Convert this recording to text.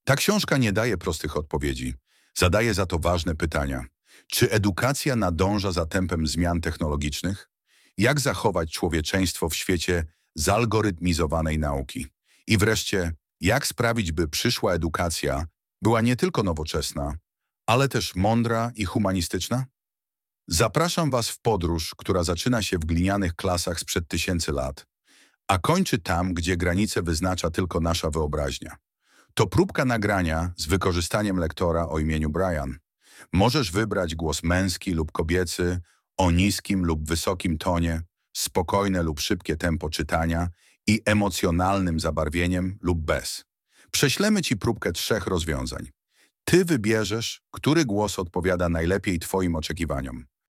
Ta książka nie daje prostych odpowiedzi. Zadaje za to ważne pytania. Czy edukacja nadąża za tempem zmian technologicznych? Jak zachować człowieczeństwo w świecie zalgorytmizowanej nauki? I wreszcie, jak sprawić, by przyszła edukacja była nie tylko nowoczesna, ale też mądra i humanistyczna? Zapraszam Was w podróż, która zaczyna się w glinianych klasach sprzed tysięcy lat, a kończy tam, gdzie granice wyznacza tylko nasza wyobraźnia. To próbka nagrania z wykorzystaniem lektora o imieniu Brian. Możesz wybrać głos męski lub kobiecy, o niskim lub wysokim tonie, spokojne lub szybkie tempo czytania i emocjonalnym zabarwieniem lub bez. Prześlemy Ci próbkę 3 rozwiązań. Ty wybierzesz, który głos odpowiada najlepiej Twoim oczekiwaniom.